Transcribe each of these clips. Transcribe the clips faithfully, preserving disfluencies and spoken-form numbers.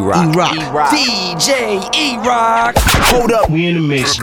E-Rock. E-Rock. E-Rock. D J E-Rock. Hold up, we in the mix.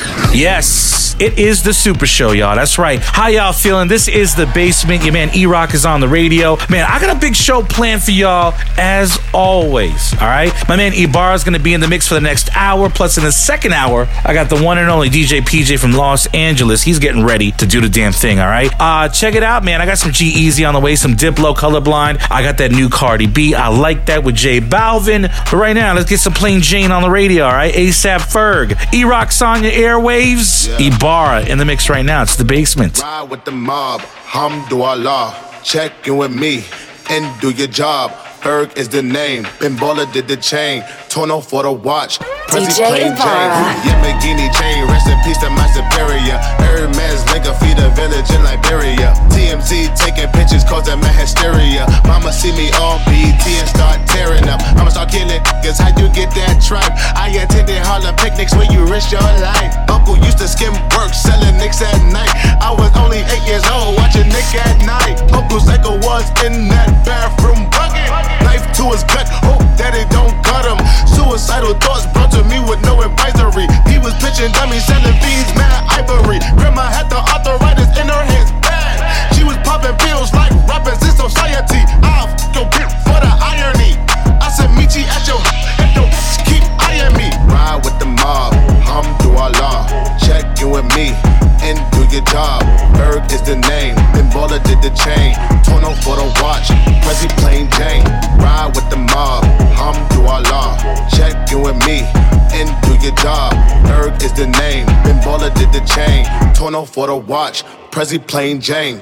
Yes, it is the Super Show, y'all. That's right. How y'all feeling? This is The Basement. Your man E-Rock is on the radio. Man, I got a big show planned for y'all as always, all right? My man Ibarra is going to be in the mix for the next hour. Plus, in the second hour, I got the one and only D J P J from Los Angeles. He's getting ready to do the damn thing, all right? Uh, check it out, man. I got some G-Eazy on the way, some Diplo, Colorblind. I got that new Cardi B. I like that with J Balvin. But right now, let's get some Plain Jane on the radio, all right? ASAP Ferg. E-Rock's on your airwaves. Yeah. Ibarra in the mix right now. It's The Basement. Ride with the mob, Hamdulillah. Check in with me and do your job. Ferg is the name. Ben Baller did the chain. Tono for the watch. D J Ibarra. Yamagini chain. Rest in peace to my superior. Hermes nigga feed a village in Liberia. T M Z taking pictures causing my hysteria. Mama see me on B T and start tearing up. I'ma start killing niggas. How you get that tripe? I attended Harlem picnics where you risk your life. Uncle used to skim work selling nicks at night. I was only eight years old watching Nick at night. Uncle Psycho was in that bathroom bucket. Knife to his gut, hope that it don't cut him. Suicidal thoughts brought to me with no advisory. He was pitching dummies, selling beans, mad ivory. Grandma had the arthritis in her hands, bad. She was popping pills like rappers in society. I'll f*** your bitch for the irony. I said meet you at your and don't keep eyeing me. Ride with the mob, Hamdulillah. Check in with me and do your job. Ferg is the name, Ben Baller did the chain. Tono for the watch, Prezi Plain Jane. Ride with the mob, Hamdulillah. Check in with me and do your job. Ferg is the name, Ben Baller did the chain. Tono for the watch, Prezi Plain Jane.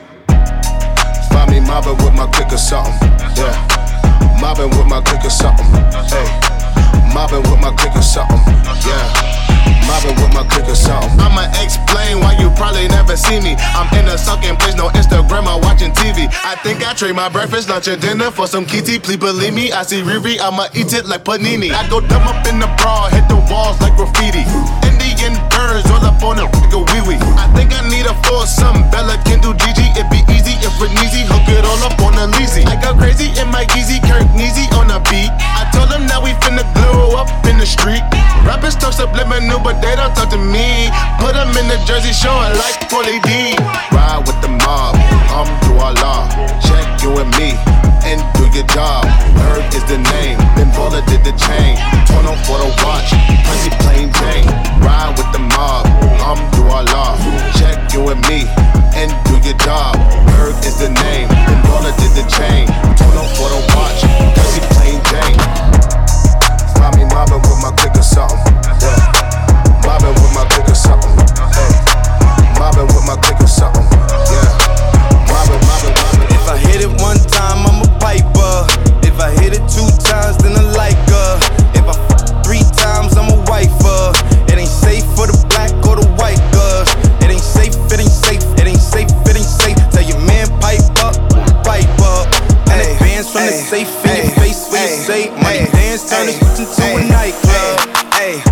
Find me mobbing with my click or something, yeah. Mobbing with my click or something, hey. Mobbing with my click or something, yeah. Mobbing with my click or something. I'ma explain why you probably never see me. I'm in a sunken place, no Instagram or watching T V. I think I trade my breakfast, lunch, and dinner for some kitty. Please believe me, I see Riri, I'ma eat it like panini. I go dumb up in the bra, hit the walls like graffiti. Indian birds all up on a nigga wee wee. I think I need a foursome, Bella can do Gigi. It be easy if we're easy, hook it all up on a leasy. I go crazy in my Yeezy, Kirk Neezy on a beat. I told them now we finna glow up in the street. Rappers talk subliminal, but they don't talk to me. Put them in the jersey showing like Paulie D. Ride with the mob, Hamdulillah. Check you and me and do your job. Ferg is the name, Ben Baller did the chain. Tono for the watch, Prezi Plain Jane. Ride with the mob, Hamdulillah. Check you and me and do your job. Ferg is the name, Ben Baller did the chain. Tono for the watch, Prezi Plain Jane. Find me mobbing with my click or something, yeah. Mobbing with my click or something, hey. Mobbing with my click or something, yeah. Mobbing, mobbing, mobbing. If I hit it one time, I'm a piper. If I hit it two times, then I like her. If I f three times, I'm a wifer. It ain't safe for the black or the white girls. It ain't safe, it ain't safe, it ain't safe, it ain't safe. Tell your man pipe up, pipe up. And advance from the safe in your face when you say money dance, turn this into a nightclub. Hey.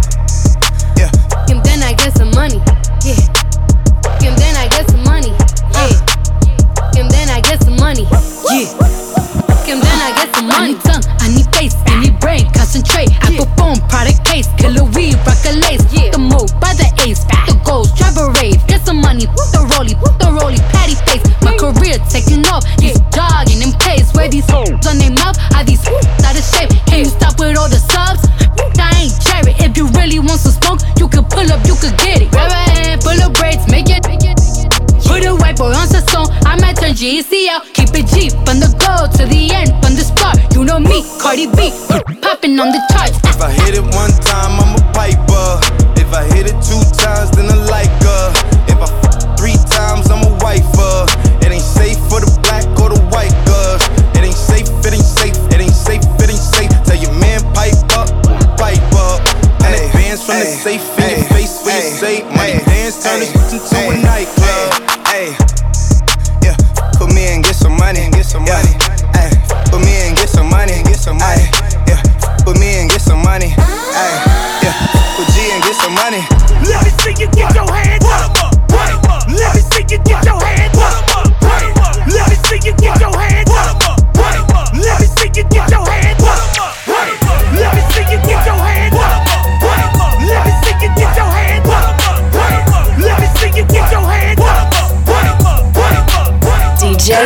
And then I get some money, yeah. And then I get some money, yeah. And then I get some money, yeah. And then I get some money. I need tongue, I need face, I need brain, concentrate. I perform product case, killer weed, rock a lace. Yeah. The move by the ace, the goals, drive a rave. Get some money, put the rollie, put the rollie, patty face. My career taking off, yeah. Jogging in place. Where these hoes on their mouth, are these out of shape? Can you stop with all the subs? I ain't cherry. If you really want some smoke, you can pull up, you can get it. Grab a hand full of braids, make it. Put a white boy on the song, I might turn G E C out. Keep it G from the go to the end, from the start. You know me, Cardi B, popping on the charts. If I hit it one time, I'm a piper. If I hit it two times, then I like her. If I f three times, I'm a wifer. It ain't safe for the black or the white girls. It ain't safe, it ain't safe, it ain't safe, it ain't safe. Tell your man pipe up, pipe up. And advance from the safe in your face when you say money dance, turn this into a nightclub. Hey, yeah, put me in, get some money, get some money. Hey, put me in, get some money, get some money. Yeah, put me in, get some money. Hey, yeah, put G in, get some money. Let me see you get your hands up. Let me see you get your hands up.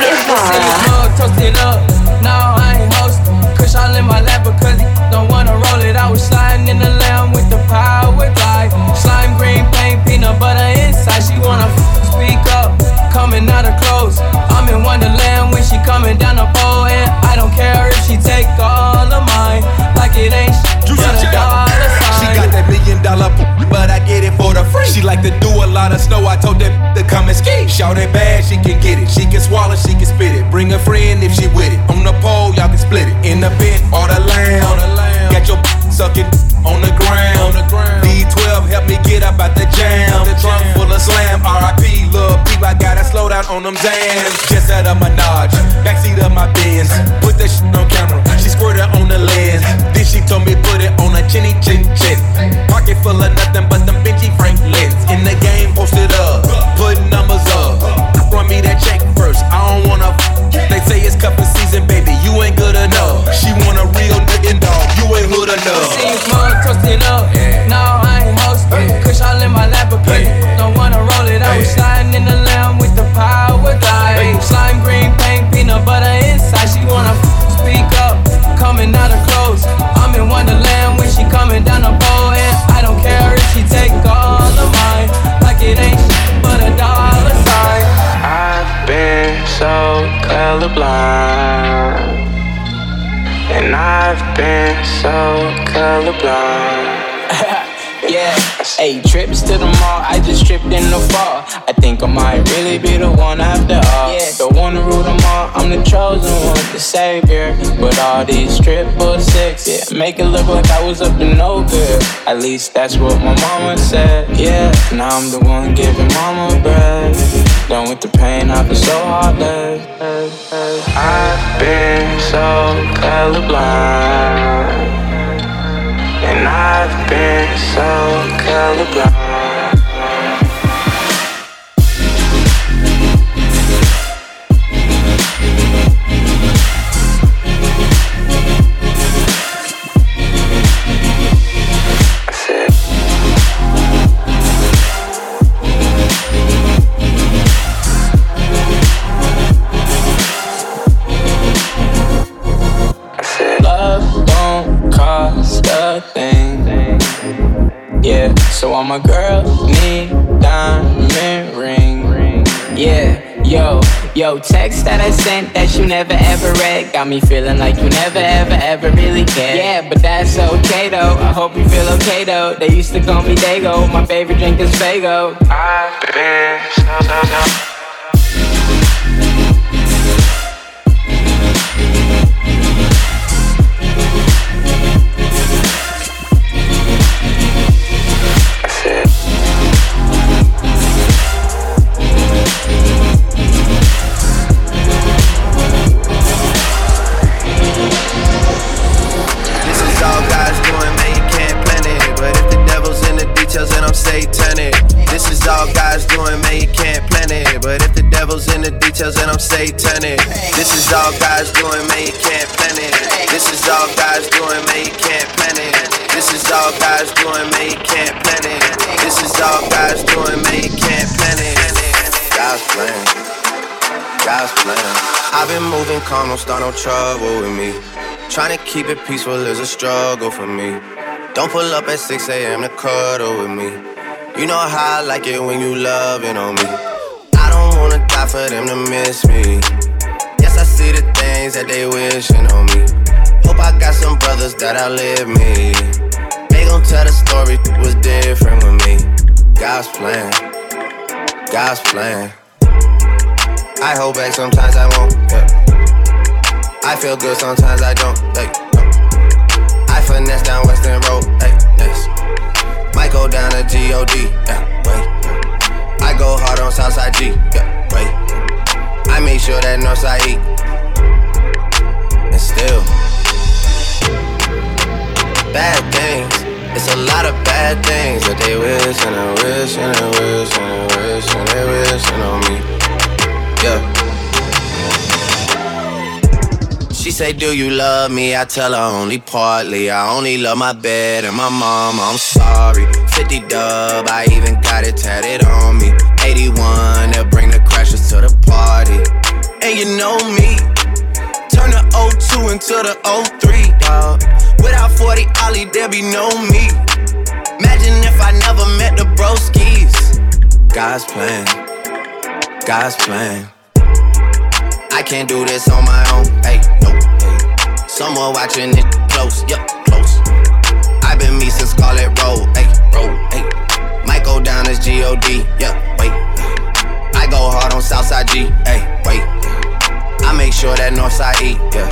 Ibarra. Toasted up, now I ain't hosting. Kush all in my lap because he don't wanna roll it. I was sliding in the lamb with the power glide. Slime green paint, peanut butter inside. She wanna f- speak up, coming out of clothes. I'm in Wonderland when she coming down the pole. And I don't care if she take all of mine. Like it ain't shit, but a dollar sign. She got that million dollar p- but I get it for the free. She like to do a lot of snow, I told that to come and ski. Shout it bad, she can get it. She can swallow, she can spit it. Bring a friend if she with it. On the pole, y'all can split it. In the bed or the lamb. Got your sucking on the ground. D twelve help me get up out the jam. The trunk full of slam. R I P, lil' peep, I gotta slow down on them jams. Just out of Menage, backseat of my Benz. Put that shit on camera, she squirted on the lens. Then she told me put it on a chinny chin chin. Pocket full of nothing but them Benji Franklins. In the game, posted up, putting numbers up. Run me that check first, I don't wanna f- They say it's cuffin' season, baby, you ain't good enough. She want a real nigga dog, you ain't hood enough. See you mug toasted up, now I ain't hosting. Kush all in my lap because don't wanna roll it. I was sliding in the lamb with the power glide. Slime green paint, peanut butter inside. She wanna f- speak up, coming out of clothes. I'm in Wonderland when she coming down the pole. And I don't care if she take all of mine. Like it ain't shit but a dollar sign. I've been so colorblind, and I've been so colorblind. Yeah, hey, trips to the mall, I just tripped in the fall. I think I might really be the one after all. Yeah, don't wanna rule them all, I'm the chosen one, the savior. But all these triple six, yeah, make it look like I was up to no good. At least that's what my mama said, yeah. Now I'm the one giving mama bread. Done with the pain, I feel so heartless. I've been so colorblind, and I've been so colorblind. Yeah, so I'm a girl, need diamond ring. Yeah, yo, yo, text that I sent that you never ever read got me feeling like you never ever ever really cared. Yeah, but that's okay though, I hope you feel okay though. They used to call me Dago, my favorite drink is Faygo. I've been so, so, so. And I'm satanic. This is all God's doing, man, you can't plan it. This is all God's doing, man, you can't plan it. This is all God's doing, man, you can't plan it. This is all God's doing, man, you can't plan it. God's plan, God's plan. I've been moving calm, don't start no trouble with me. Trying to keep it peaceful is a struggle for me. Don't pull up at six a.m. to cuddle with me. You know how I like it when you loving on me. Wanna die for them to miss me. Yes, I see the things that they wishing on me. Hope I got some brothers that outlive me. They gon' tell the story was different with me. God's plan, God's plan. I hold back sometimes I won't, yeah. I feel good sometimes I don't, hey, no. I finesse down Western Road, hey, yes. Might go down to G O D, yeah, wait. I go hard on Southside G, yeah, wait. I make sure that Northside eat. And still, bad things. It's a lot of bad things that they wish and they wish and they wish and they wish and they wishing on me. Yeah. She say, do you love me? I tell her only partly. I only love my bed and my mama, I'm sorry. fifty dub, I even got it tatted on me. eighty-one, they'll bring the crashers to the party. and you know me. Turn the oh two into the oh three, dawg. Without forty Ollie, there be no me. Imagine if I never met the broskies. God's plan, God's plan. I can't do this on my own, hey, nope, hey. Someone watching it close, yup, close. I've been me since Scarlet Road, hey, road, hey. Might go down as G O D, yeah, wait. I go hard on Southside G, hey, wait. I make sure that Northside E, yeah.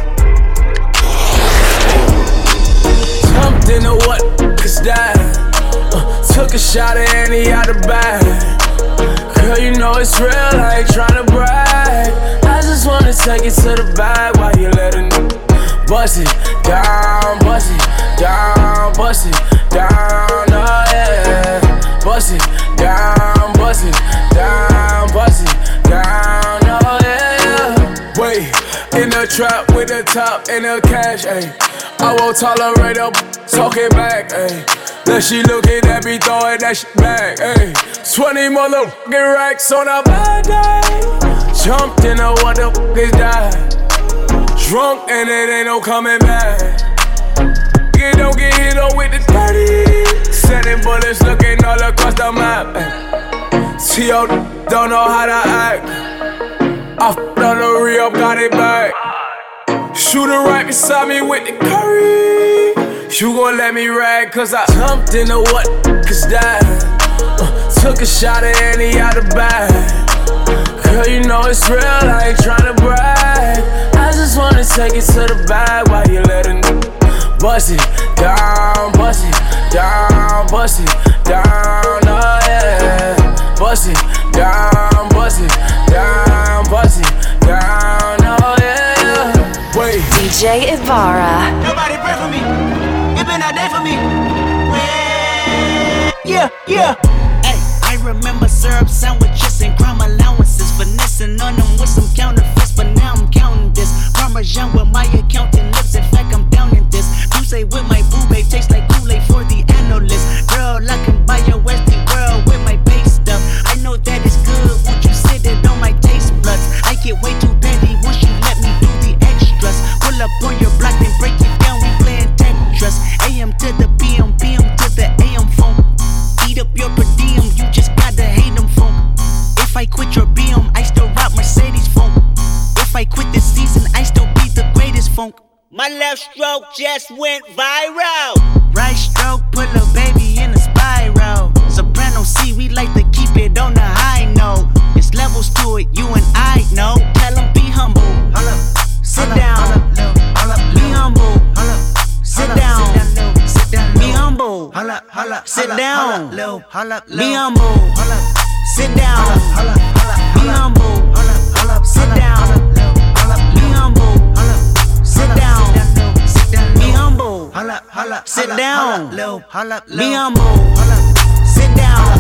Jumped into what cause that uh, took a shot at Annie out the bag. Girl, you know it's real, I ain't tryna brag. I just wanna take it to the bag while you let it bust it down, bust it down, bust it down, oh yeah. Bust it down, bust it down, bust it down, oh yeah. Wait, in the trap with the top and the cash, ayy. I won't tolerate her talking back, ayy. Then she looking at me throwing that shit back, ayy. twenty motherfucking racks on a bad day. Jumped in a what the fuck is that? Drunk and it ain't no coming back. You don't get hit on with the thirty. Setting bullets looking all across the map. T O don't know how to act. I f***ed on the re-up, got it back. Shooter right beside me with the curry. You gon' let me rag cause I jumped into what cause that uh, took a shot at Annie out the bag. Girl, you know it's real, I ain't tryna brag. I just wanna take it to the bag while you let it bust it down, bust it down, bust it down, oh yeah. Bust it down, bust it down, bust it down, oh yeah. Wait. D J Ibarra. Nobody pray for me. It been a day for me. Yeah, yeah. Hey, I remember syrup sandwiches and crime allowances, finessing on them with some counterfeits, but now I'm counting this. Parmesan with my accountant lips. In fact, I'm down in this. You say with my boo babe tastes like Kool-Aid for the analyst. Girl, I can buy your Westie world with my base stuff. I know that it's good. Won't you sit it on my taste buds? I get way too petty once you let me do the extras. Pull up on your block and break it down. We playing Tetris. A M to the P M, P M to the A M phone. Eat up your per diem, you just gotta hate them phone. If I quit your B M, I still rock Mercedes phone. If I quit this season, I still be the greatest funk. My left stroke just went viral. Right stroke, put a baby in a spiral. Soprano C, we like to keep it on the high note. It's levels to it, you and I know. Tell them be humble. Sit down. Be humble. Sit down. Be humble. Sit down. Be humble. Sit down. Be humble. Sit down. Be humble. Sit down. Be humble. Sit down. Be humble. Sit down.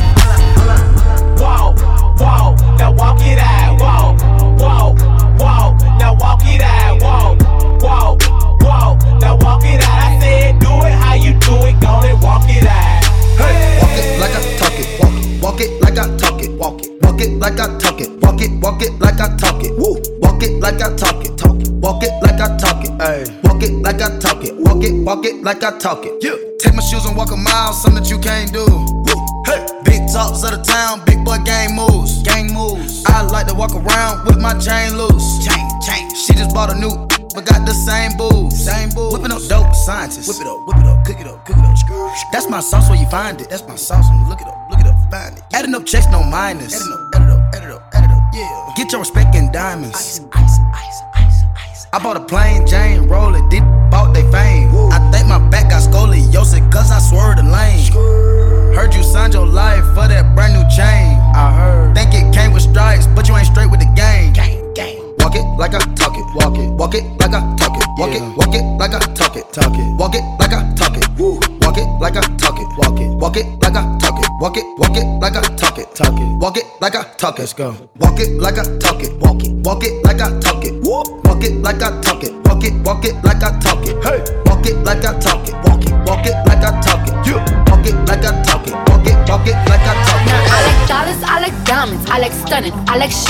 Walk, walk, now walk it out. Walk, walk, walk, now walk it out. Walk, walk, walk, now walk it out. I said do it how you do it, go and walk it out. Hey, walk it like I talk it. Walk it, walk it like I talk it. Walk it, walk it like I talk it. Walk it, walk it like I talk it. Woo, walk it like I talk it. Talk it, walk it like I talk it. Ay, walk it like I talk it. Walk it, walk it like I talk it. Yeah, take my shoes and walk a mile, something that you can't do. Woo, hey, big talks of the town, big boy gang moves. Gang moves. I like to walk around with my chain loose. Chain, chain. She just bought a new, but got the same booze. Same booze. Whipping up dope, scientists. Whip it up, whip it up, cook it up, cook it up. That's my sauce where you find it. That's my sauce when you look it up, look it up, find it. Adding up checks, no minus. Adding up, add it up, add it up, add it up, yeah. Get your respect in diamonds. Ice, ice, ice, ice, ice. I bought a plain Jane, roll it, did bought they fame. Woo. I think my back got scoliosis, cause I swerved the lane. Skrr. Heard you signed your life for that brand new chain. I heard. Think it came with stripes, but you ain't straight with the game. Gang, gang. Walk it like I talk it. Walk it, walk it like I talk it. Walk yeah. it, walk it like I talk it. Talk it. Walk it like I talk it. Woo. Walk it like I talk it. Walk it, walk it like I talk it. Walk it, walk it like I talk it. Talk it. Walk it like I talk it. Let's go. Walk it like I talk it. Walk it, walk it like I talk it. Woo. Walk it like I talk it. Walk it, walk it like I talk it. Hey. Walk it like I talk it. Walk it, walk it like I talk it. Yeah. Walk it like I talk it. Walk it, walk it like I talk it. I like dollars, I like diamonds, I like stunning, I like shining.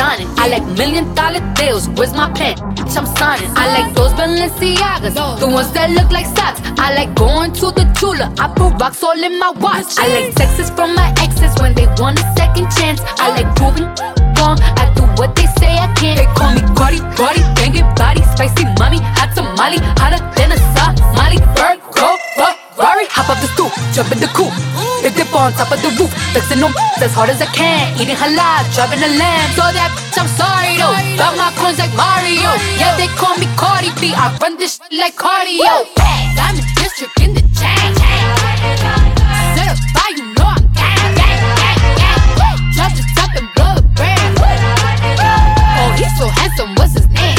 I like million dollar deals, where's my pen? Bitch, I'm signing. I like those Balenciagas, the ones that look like socks. I like going to the Tula, I put rocks all in my watch. I like texts from my exes when they want a second chance. I like proving wrong, I do what they say I can't. They call me Cardi, Cardi, banging body, spicy mommy, hot tamale, hotter than a Somali. Virgo, Ferrari, hop up the stoop, jump in the coupe, hit dip on top of the roof, flexing them as hard as I can, eating halal, driving a lamb. So that bitch, I'm sorry though, got my coins like Mario. Yeah, they call me Cardi B, I run this shit like cardio. Diamond district in the chain, certified, you know I'm gang, gang, gang, gang. Drop the top and blow the brand. Oh, he's so handsome, what's his name?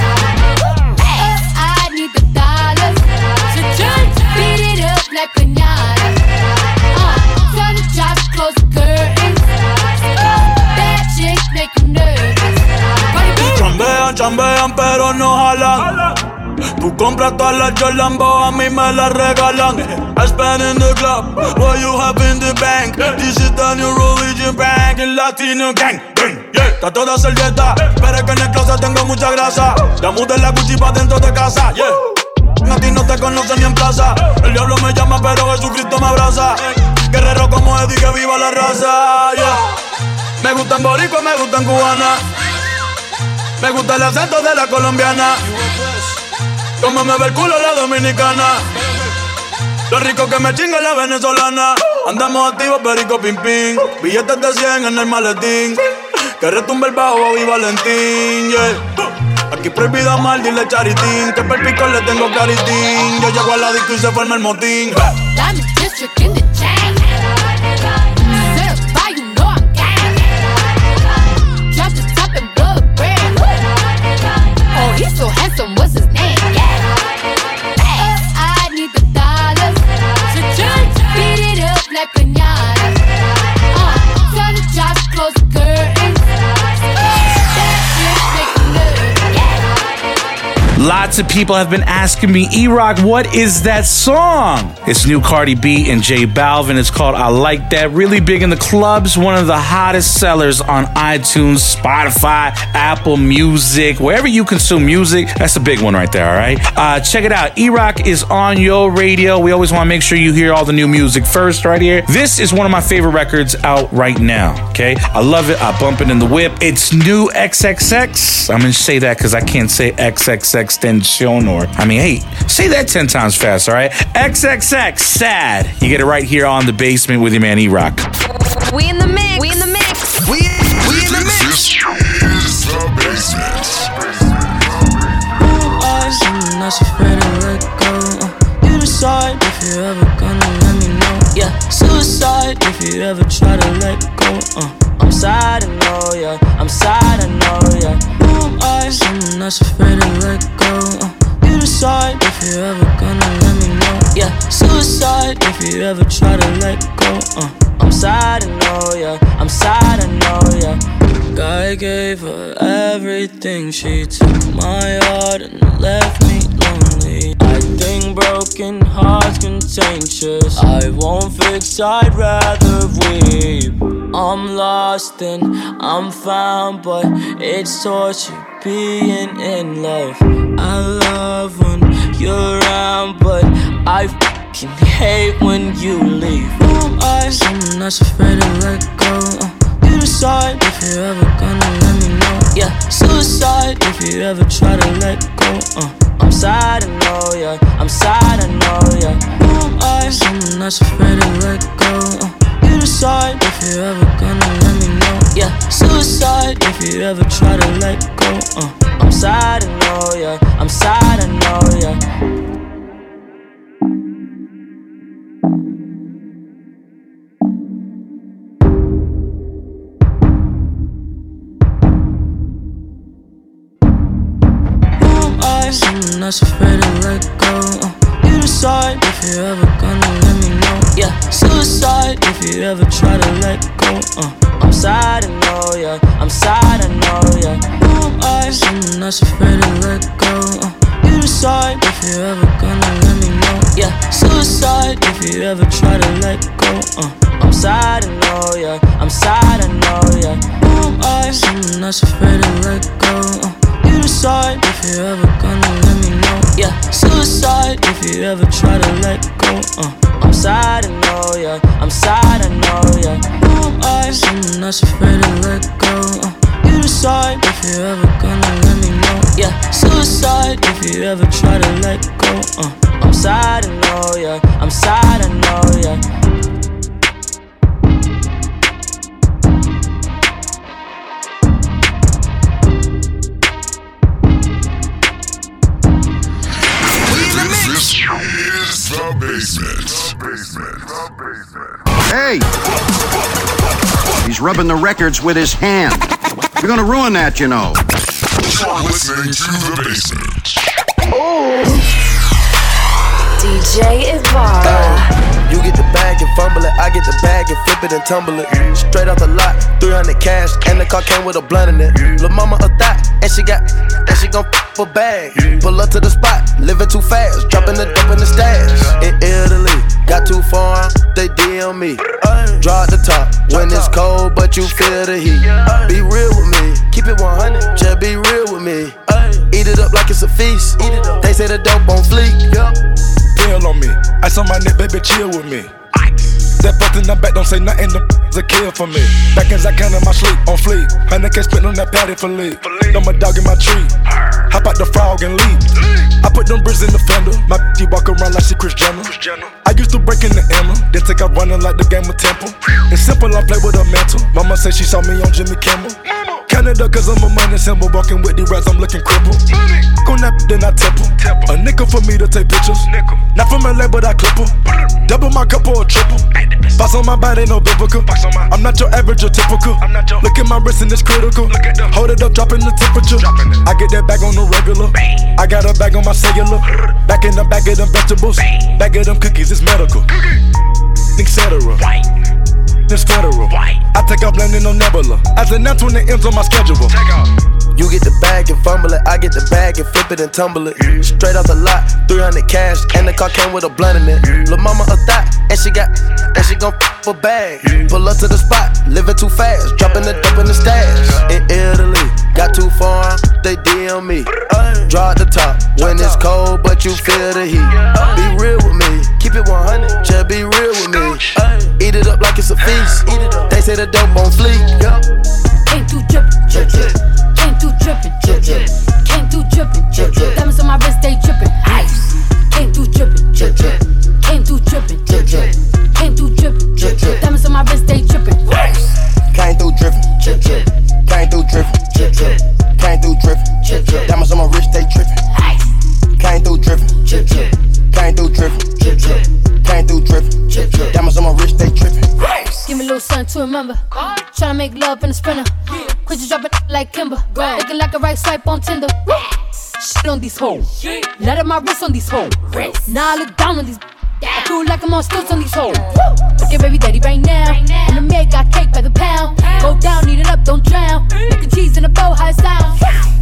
I need the dollars, beat it up like pinata. Uh, turn the drop, close the curtains. Bad chicks make you nervous. Chambean, chambean, pero no jalan. Tú compras todas las Jordan, a mí me las regalan. I spend in the club, what you have in the bank. This is the new religion bank, el Latino gang. Yeah, está toda servieta, pero es que en el closet tengo mucha grasa. Ya mudé la Gucci pa' dentro de casa, yeah. A ti no te conocen ni en plaza. El diablo me llama, pero Jesucristo me abraza. Guerrero como Eddie, que viva la raza, yeah. Me gustan boricua, me gustan cubana. Me gusta el acento de la colombiana. Como me ve el culo la dominicana. Lo rico que me chinga la venezolana. Andamos activos, perico, pim, pim. Billetes de cien en el maletín. Que retumbe el bajo, y Valentín, yeah. Aquí prohibido mal, dile charitín. Que per pico le tengo claritín. Yo llego al ladito y se forma el motín. Diamond district in the chain. Certified, you know I'm gang. Drop the top and blow the brand. Oh, he's so handsome, what's his name? I need the dollars. Beat it up like pinata. Uh, turn the drop, close the curtains. Lots of people have been asking me, E-Rock, what is that song? It's new Cardi B and J Balvin. It's called I Like That. Really big in the clubs. One of the hottest sellers on iTunes, Spotify, Apple Music, wherever you consume music. That's a big one right there, all right? Uh, check it out. E-Rock is on your radio. We always want to make sure you hear all the new music first right here. This is one of my favorite records out right now, okay? I love it. I bump it in the whip. It's new X X X. I'm going to say that because I can't say X X X Extension, or I mean, hey, say that ten times fast, all right? X X X, sad. You get it right here on The Basement with your man E-Rock. We in the mix. We in the mix. We, we in the mix. This is The Basement. I'm not afraid to let go. Uh, you decide if you're ever gonna let me know. Yeah, suicide if you ever try to let go. Uh, I'm sad, I know, yeah. I'm sad, I know, yeah. Who am I? I'm not afraid to let go. Uh, you decide if you're ever gonna let me know. Yeah, suicide if you ever try to let go. Uh, I'm sad, I know, yeah. I'm sad, I know, yeah. God gave her everything. She took my heart and left me lonely. I think broken hearts contagious. I won't fix, I'd rather weep. I'm lost and I'm found, but it's torture being in love. I love when you're around, but I fucking hate when you leave. Who am I? I'm not afraid to let go. Uh, you decide if you're ever gonna let me know. Yeah, suicide if you ever try to let go. Uh, I'm sad, I know, yeah. I'm sad, I know, yeah. Who am I? I'm not afraid to let go. Uh, you decide if you're ever gonna let me know. Yeah, suicide if you ever try to let go. Uh, I'm sad, I know, yeah. I'm sad, I know, yeah. I'm not afraid to let go. Uh, you decide if you're ever gonna let me know. Yeah, suicide if you ever try to let go. Uh, I'm sad, I know, yeah. I'm sad, I know, yeah. Who am I? I'm not afraid to let go. Uh, you decide if you're ever gonna let me know. Yeah, suicide if you ever try to let go. Uh, I'm sad, I know, yeah. I'm sad, I know, yeah. Who am I? I'm not that's afraid to let go. Uh, you decide if you're ever gonna let me know. Yeah, suicide if you ever try to let go. Uh, I'm sad, I know, yeah. I'm sad, I know, yeah. Who am I? Someone that's afraid to let go. Uh, you decide if you're ever gonna let me know. Yeah, suicide if you ever try to let go. Uh, I'm sad, I know, yeah. I'm sad, I know, yeah. This is the basement. The basement. The basement. Hey! He's rubbing the records with his hand. You're gonna ruin that, you know. You're listening to the basement. Ooh. D J Ibarra. You get the bag and fumble it, I get the bag and flip it and tumble it. Straight off the lot, three hundred cash, and the car came with a blunt in it. Lil' mama a thot, and she got, and she gon' f a bag. Pull up to the spot, living too fast, dropping the dope in the stash. In Italy, got too far, they D M me. Draw the top, when it's cold, but you feel the heat. Be real with me, keep it one hundred, just be real with me. Eat it up like it's a feast, they say the dope on fleek. Pill on me, ice on my neck, baby, chill with me. That fuck in the back, don't say nothing, the a kill for me. Back as I can in my sleep, on fleek. Hundred K spit on that patty for lead. Know my dog in my tree. Hop out the frog and leap. I put them bricks in the fender. My bitch walk around like she Kris Jenner. I used to break in the Emma, then take out running like the game of Temple. It's simple, I play with a mantle. Mama say she saw me on Jimmy Kimmel. Canada, cause I'm a money symbol. Walking with the rats, I'm looking crippled. Go nap, then I temple. A nickel for me to take pictures. Not from L A, but I clip her. Double my cup or a triple. Box on my body, no biblical. I'm not your average or typical. Look at my wrist and it's critical. Hold it up, dropping the temperature. I get that bag on the regular. I got a bag on my cellular. Back in the bag of them vegetables. Bag of them cookies, it's medical. Et cetera. It's federal. I take off landing on Nebula. As an N when it ends on my schedule. You get the bag and fumble it, I get the bag and flip it and tumble it. Straight off the lot, three hundred cash, and the car came with a blunt in it. Lil' mama a thot, and she got, and she gon' f a bag. Pull up to the spot, living too fast, dropping the dope in the stash. In Italy, got too far, they D M me. Draw at the top, when it's cold, but you feel the heat. Be real with me, keep it one hundred, just be real with me. Eat it up like it's a feast, they say the dope on fleek. Came through drippin', drip, drip. Came through drippin', drip, drip. Came through drippin', drip, drip. Diamonds on my wrist, they drippin'. Ice. Came through drippin', drip, drip. Came through drippin', drip, drip. Came through drippin', drip, drip. Diamonds on my wrist, they drippin'. Ice. Came through drippin', drip, drip. Came through drippin', drip, drip. Came through drippin', drip, drip. Diamonds on my wrist, they drippin'. Ice. Came through drippin', drip, drip. Came through drippin', drip, drip. Came through drippin', drip, drip. Diamonds on my wrist, they drippin'. Give me a little something to remember. Tryna make love in the sprinter. Quit you dropping like Kimber. Looking like a right swipe on Tinder. Shit on these hoes. Let up my wrist on these hoes. Now I look down on these. I feel like I'm on stilts on these hoes. Look at baby daddy right now. And the maid got cake by the pound. Go down, eat it up, don't drown. Making cheese in a bow, how it sound.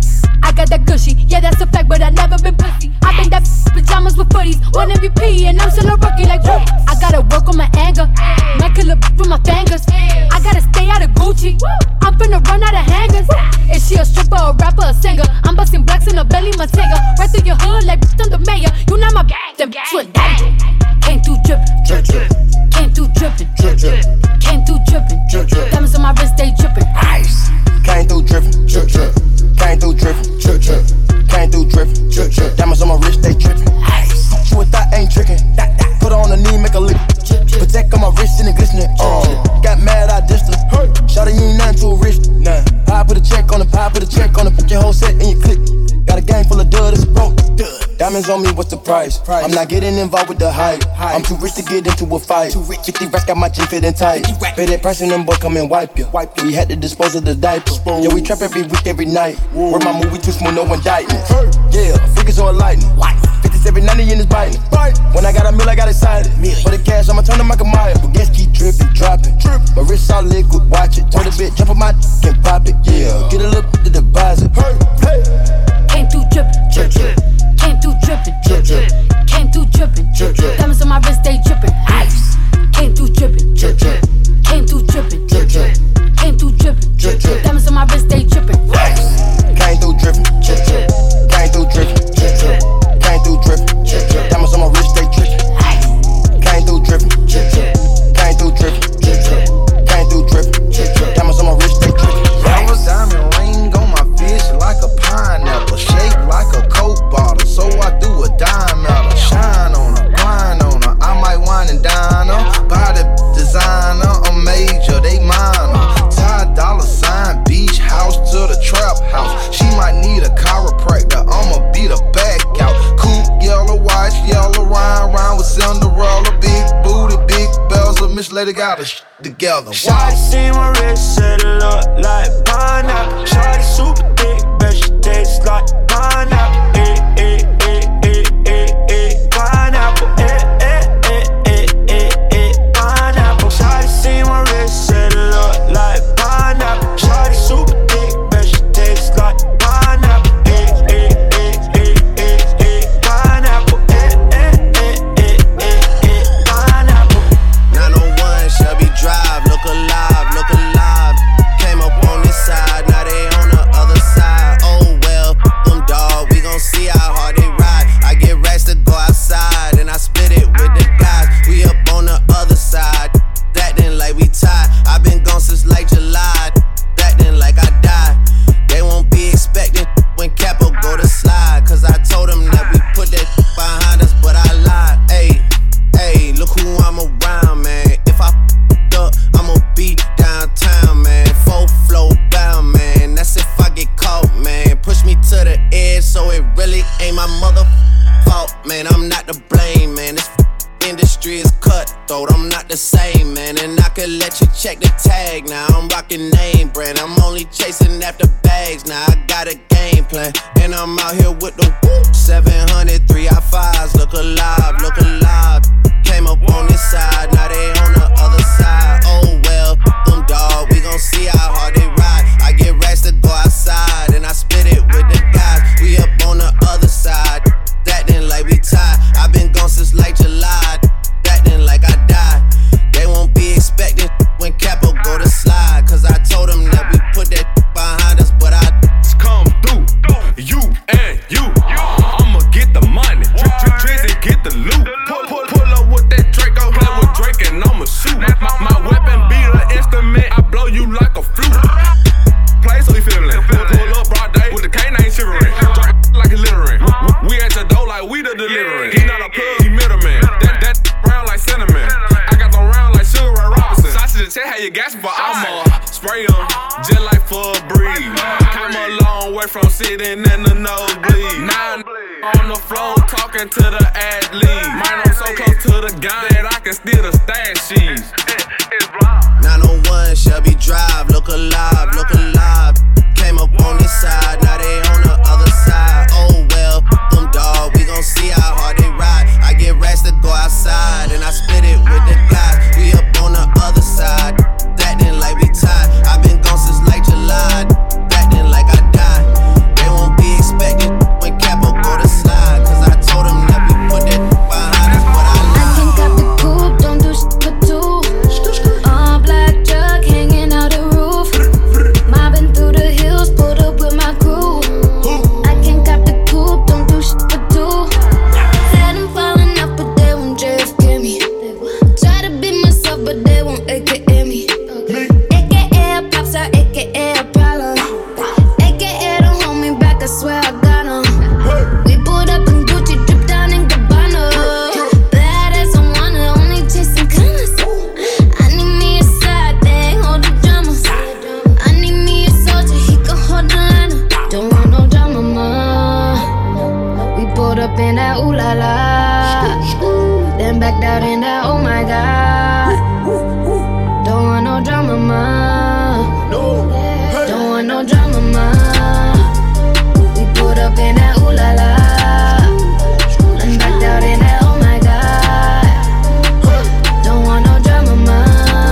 I got that gushy, yeah that's a fact, but I never been pussy. I been that pajamas with footies, one M V P and I'm still a rookie like whoop. I gotta work on my anger, might kill a with my fingers. I gotta stay out of Gucci, I'm finna run out of hangers. Is she a stripper, a rapper, a singer? I'm busting blacks in a belly, my singer. Right through your hood like I'm the mayor. You not my gang, them bitch with that. Came through drippin', drip, drip. Came through drippin', drip, drip. Came through drippin', drip, drip. Diamonds on my wrist, they drippin'. Ice. Came through drippin', drip, drip. Came through drippin', drip, drip. Came through drippin', drip, drip. Diamonds on my wrist, they drippin'. Ice. She with that ain't trickin'. Put her on the knee, make a lick. Protect on my wrist and it glistening. Uh, got mad, I dissed her. Shawty, you ain't nothing to a wrist. Nah. I put a check on the pie, put a check on the put your whole set in your click. Got a game full of dud, it's broke. Diamonds on me, what's the price? I'm not getting involved with the hype. I'm too rich to get into a fight. fifty racks got my chin fitting tight. Pay that price and them boy come and wipe you. We had to dispose of the diaper. Yo, we trap every week, every night. Where my movie too smooth, no indictment. Yeah, figures on lightning. fifty-seven ninety in his biting. When I got a meal, I got excited. For the cash, I'ma turn to Michael Myers. But guess keep dripping, dropping. My wrist all liquid, watch it. Told a bit, jump on my dick and pop it. Yeah, get a little bit to deposit. Came through drippin', drip, drip. Came through drippin', drip, drip. Came through drippin', drip, drip. Diamonds on my wrist, they drippin'. Ice. Came through drippin', drip, drip. Came through drippin', drip, drip. Came through drippin', drip, drip. Diamonds on my wrist, they drippin'. lady got her sh- together. Shawty see my wrist, said it look like pineapple. Shawty super thick, bet she tastes like pineapple. Eh, eh, eh, eh, eh, eh, pineapple. Eh, eh, eh, eh, eh, eh, pineapple. Shawty see my wrist, said it look like pineapple. Shawty super thick, bet she tastes like pineapple. Eh, eh, eh, eh, eh, eh, pineapple. Eh, eh, eh, eh, eh, eh, pineapple. nine oh one Shelby Drive, look alive, look alive. Came up on this side, now they on the other side. Oh well, them dog, we gon' see how hard they ride. I get racks to go outside, and I split it with the guys. We up on the other side, that then like we tied. I been gone since like July, that then like I died. They won't be expecting when Capo go to slide, cause I told them that we put that behind us, but I lied. Ayy, ayy, look who I'm around, man. If I f***ed up, I'ma be downtown, man. Full flow bound, man. That's if I get caught, man. Push me to the edge, so it really ain't my mother fault, man. I'm not to blame, man. This industry is cutthroat, I'm not the same, man. And I could let you check the tag now. I'm rocking name brand, I'm only chasing after bags now. I got a game plan, and I'm out here with the whoop. seven hundred, three I fives, look alive, look alive. Came up on this side, now they on the other side. Oh well, them dog, we gon' see how hard they ride. I get racks to go outside, and I split it with the guys. We up on the other side, that then like we tied. I been gone since like July, that then like I died. They won't be expecting when Capo go to slide, cause I told them that we put that behind us, but I come through, you and you. I'ma get the money, Drizzy get the loot. Pull, pull, pull up with that Draco, play with Drake and I'ma shoot. My, my weapon be the instrument, I blow you like a flute. Play so he feelin', pull, pull up broad day with the canine shivering. Drop like a littering. We at your door like we the delivering. He not a plug, he middleman. That that round like cinnamon. I got them round like Sugar Ray Robinson. Sausage and check how you gas, but I'ma spray 'em just like for a breeze. Come a long way from sitting in the nosebleed. Nine on the floor talking to the athlete. Mine I'm so close to the gun that I can steal the stash sheets. nine oh one Shelby Drive, look alive, look alive. Came up on this side, now they on the other side. Oh well, them dog, we gon' see how hard they ride. I get racks to go outside, and I split it with the guys. We up on the other side, that then like we tied. I been gone since like July, that then like I died. They won't be expecting when Capo go to slide, cause I told them that we put that behind us, but I lied. I can cop the coupe, don't do shit for two. All black truck hanging out the roof. Mobbing through the hills, pulled up with my crew. I can cop the coupe, don't do shit for two. Said I'm falling off, but they won't J F K me. Try to be myself, but they won't A K A me. A K A a pop star, A K A a problem. A K A don't hold me back, I swear I got 'em. We pulled up in Gucci, drip down in Gabbana. Badass, I wanna only chasing colors. I need me a side thing, hold the drama. I need me a soldier, he can hold the line. Don't want no drama, ma. We pulled up in that ooh la la, then backed out in that oh my god. Don't want no drama, ma. Don't want no drama, ma. We pulled up in that ooh la la, then backed out in that oh my god. Don't want no drama, ma.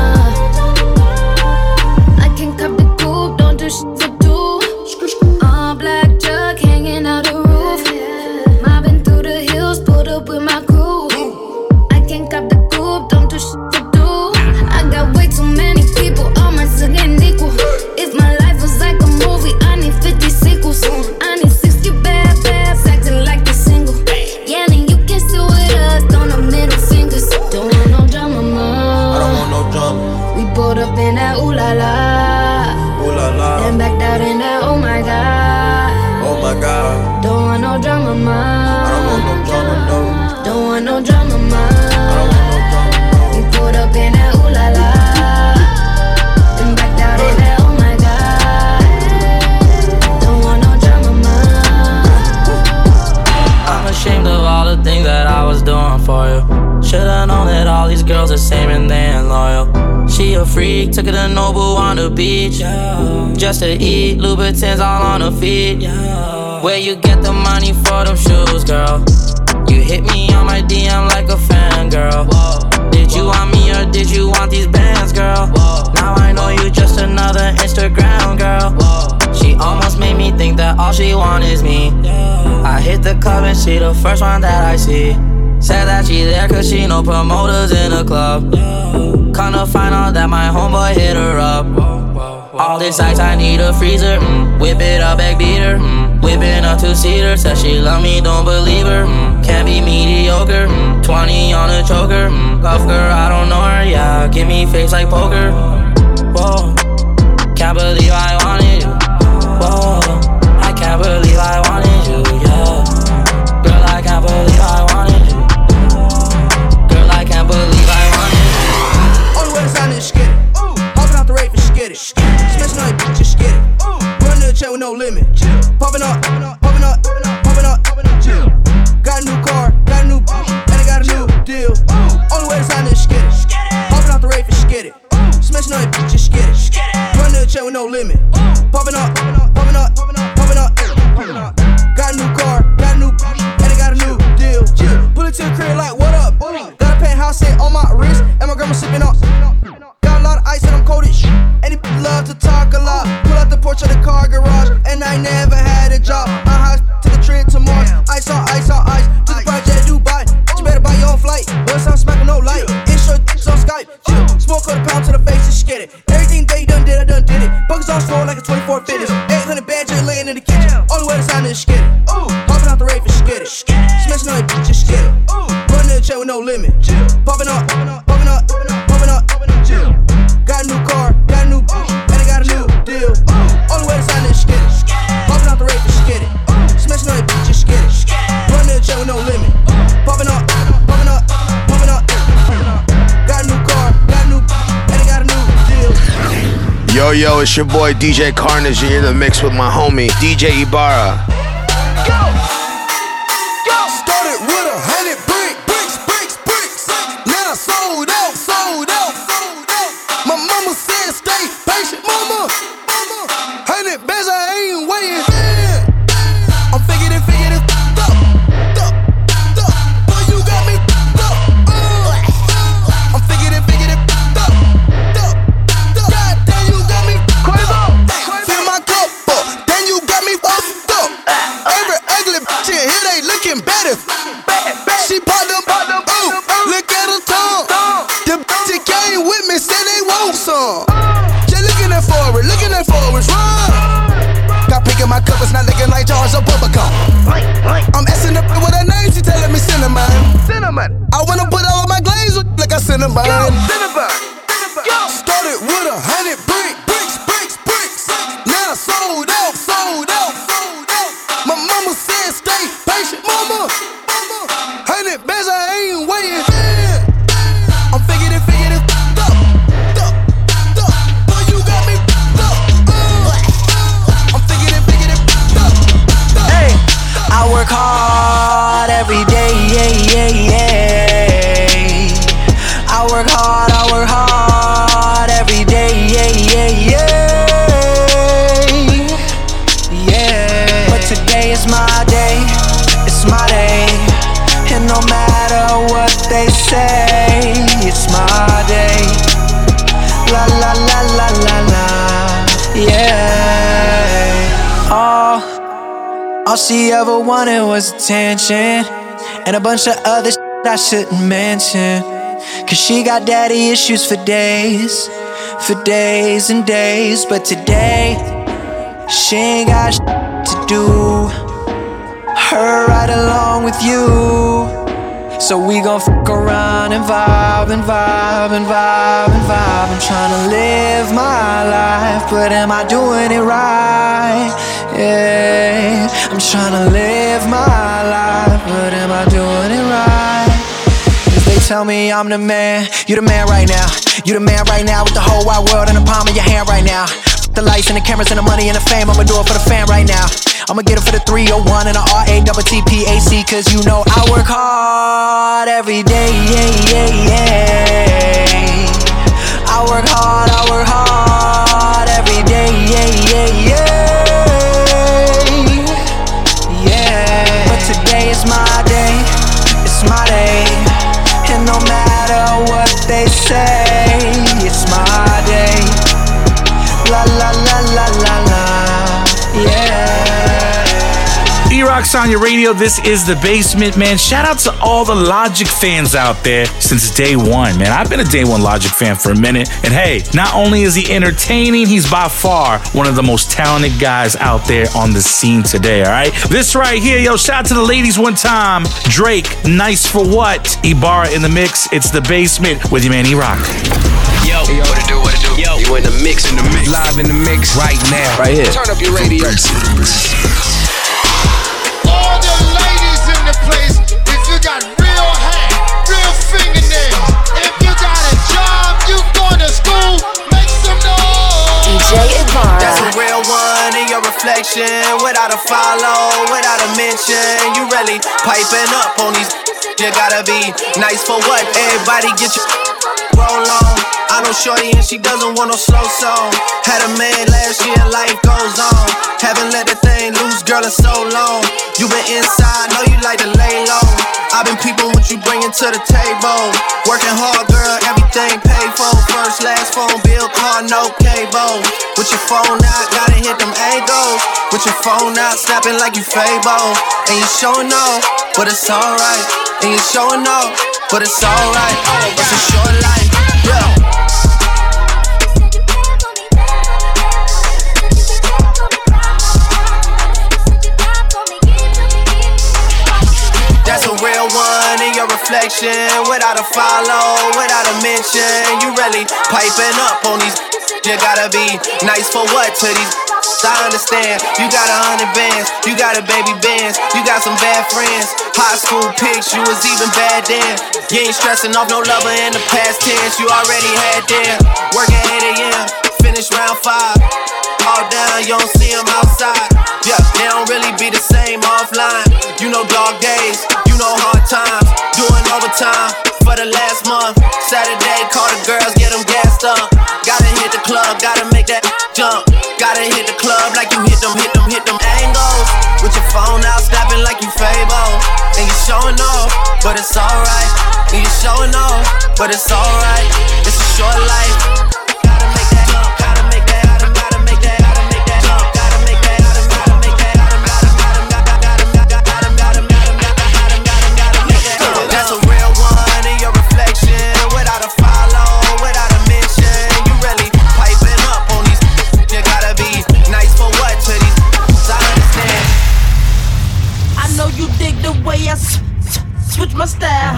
I can cop the coupe, don't do shit for two. All black truck hanging out the roof. Mobbing through the hills, pulled up with my crew. I can cop the coupe, don't do shit for two. I got way too many people, all my getting equal. If my life was like a movie, I need fifty sequels. I need sixty bad babs acting like the single. Yeah, then you can still with us, don't no middle fingers. Don't want no drama, ma. I don't want no drama. We pulled up in that ooh la la, Ooh la la, then backed out in that oh my god. oh my god. Don't want no drama, ma. I don't want no drama, no. Don't want no drama, ma. I don't want no drama, no. We pulled up in that ooh la la, then backed out in that oh my god. Don't want no drama, ma. I'm ashamed of all the things that I was doing for you. Should've known that all these girls are same and they ain't loyal. She a freak, took her to Nobu on the beach, yeah. Just to eat, Louboutins all on her feet, yeah. Where you get the money for them shoes, girl? You hit me on my D M like a fan, girl. Whoa. Did you want me or did you want these bands, girl? Whoa. Now I know you just another Instagram girl. Whoa. She almost made me think that all she want is me, yeah. I hit the club and she the first one that I see. Said that she there cause she know promoters in the club, yeah. Come to find out that my homeboy hit her up. All this ice, I need a freezer, mm. Whip it up, back beater, mm. Whipping a two-seater. Said she love me, don't believe her, mm. Can't be mediocre, mm. twenty on a choker, mm. Cuff girl, I don't know her, yeah. Give me face like poker. Whoa, can't believe I wanted you. Whoa, I can't believe I wanted you, yeah. Girl, I can't believe I wanted you. Girl, I can't believe I wanted you. Only way to sign this, get it. Hopping out the rave and get it. Smashing on your bitch, just get it. Run to the chair with no limit. Popping up, popping up, popping up, popping up. Got a new car, got a new bitch, and I got a new deal. Only way to sign this, get it. Hopping out the rave and get it. Smashing on your bitch, just get it. Run to the chair with no limit. Popping up, popping up, popping up. Got a new car, got a new bitch, and I got a new deal. Pull it to the crib like, what up? Got a penthouse set on my wrist, and my grandma sipping on. Got a lot of ice and I'm cold as shit. And he love to talk a lot. Pull out the porch of the car garage, and I never had a job. My house to the trip to Mars. Ice on ice on ice. To the project Dubai. You better buy your own flight. But I'm smacking no light. Intro on Skype. Smoke quarter pound to the face, just get it. Everything they done did, I done did it. Buckets on floor like a twenty-four fitness. eight hundred badge laying in the kitchen. Only way to sign is get it. Hopping out the rave and get it. Smashing on your bitch, just get it. Running the chair with no limit. Popping up, popping up, popping up, popping up. Got a new car, got a new bitch, and I got a new deal. Only way to sign this, get it. Popping out the rave and get it. Smashing on your bitch, just get it. Running the chair with no limit. Popping up, popping up, popping up. Got a new car, got a new bitch, and I got a new deal. Yo, yo, it's your boy D J Carnage. You're in the mix with my homie D J Ibarra. Go! Go! Started with a hundred bricks, bricks, bricks, bricks. Now sold out, sold out, sold out. My mama said stay patient, mama. Hundred bands, I ain't waiting. I'm figured it, figured it, up, up, up. Boy, you got me, up, uh. I'm figured it, figured it, up, up, up. God damn, you got me, Quavo. Fill my cup up, then you got me fucked up. Every ugly bitch in here, they looking better. She popped them, ooh, look at her tongue. The bitch that came with me said they want some. Just looking at forward, looking at forwards, run. Got pink in my cup, it's not looking like jars of bubblegum. I'm asking her with her name, she telling me cinnamon. Cinnamon. I wanna put all of my glaze like a cinnamon. Cinnamon. Started with a hundred brick, bricks, bricks, bricks. Now sold out, sold out, sold out. My mama said stay patient, mama. Hundred bands, I ain't waiting. I'm figured it, figured it, up, up, up. Boy, you got me, up, uh. I'm figured it, figured it, up, up. Hey, I work hard every day, yeah, yeah, yeah. I work hard, I work hard every day, yeah, yeah, yeah. Yeah. But today is my day, it's my day. And no matter what they say, it's my day. La la la la la la, yeah. All, all she ever wanted was attention, and a bunch of other shit I shouldn't mention. Cause she got daddy issues for days, for days and days. But today, she ain't got shit to do. Her right along with you. So we gon' fuck around and vibe and vibe and vibe and vibe. I'm tryna live my life, but am I doing it right? Yeah, I'm tryna live my life, but am I doing it right? Cause they tell me I'm the man, you the man right now. You the man right now with the whole wide world in the palm of your hand right now. the lights and the cameras and the money and the fame. I'ma do it for the fam right now. I'ma get it for the three oh one and the R A T T P A C. Cause you know I work hard every day, yeah, yeah, yeah. I work hard, I work hard every day, yeah, yeah, yeah. Yeah. But today is my day, it's my day. And no matter what they say, it's my day. La la la la la la, yeah. E-Rock's on your radio. This is The Basement, man. Shout out to all the Logic fans out there since day one, man. I've been a day one Logic fan for a minute. And hey, not only is he entertaining, he's by far one of the most talented guys out there on the scene today, all right? This right here, yo, shout out to the ladies one time. Drake, Nice for What? Ibarra in the mix. It's The Basement with your man E-Rock. Yo, hey, yo, what it do, what it do? Yo, you in the mix, in the mix. Live in the mix right now. Right here. Turn up your radio. All the ladies in the place, if you got real hair, real fingernails, if you got a job, you going to school, make some noise. D J Ibarra. That's a real one in your reflection, without a follow, without a mention. You really piping up on these. You gotta be nice for what? Everybody get your roll on. I know shorty and she doesn't want no slow song. Had a man last year, life goes on. Haven't let the thing loose, girl, in so long. You been inside, know you like to lay low. I've been peeping what you bringing to the table. Working hard, girl, everything paid for. First, last phone bill, car, no cable. With your phone out, gotta hit them angles. With your phone out, snapping like you Fable. And you showing off, but it's alright. And you showing off, but it's alright. It's a short life, yeah. That's a real one in your reflection, without a follow, without a mention. You really piping up on these. You gotta be nice for what to these. I understand, you got a hundred bands, you got a baby bands, you got some bad friends. High school pics, you was even bad then. You ain't stressing off no lover in the past tense, you already had them. Work at eight a.m., finish round five. All down, you don't see them outside. Yeah, they don't really be the same offline. You know dog days, you know hard times. Doing overtime for the last month. Saturday, call the girls, get them gassed up. Gotta hit the club, gotta make that jump. Gotta hit the club like you hit them, hit them, hit them angles. With your phone out, snapping like you Fable. And you showing off, but it's alright. And you showing off, but it's alright. It's a short life. Gotta make that jump, gotta make that, gotta, gotta make that, gotta make that jump, gotta make that, gotta, gotta make that, gotta, gotta, gotta, gotta, gotta, gotta, gotta, gotta make that. That's a real one in your reflection, without a follow, without a mention. You really piping up on these. You gotta be nice for what to these. I understand. I know you dig the way I s- s- switch my style.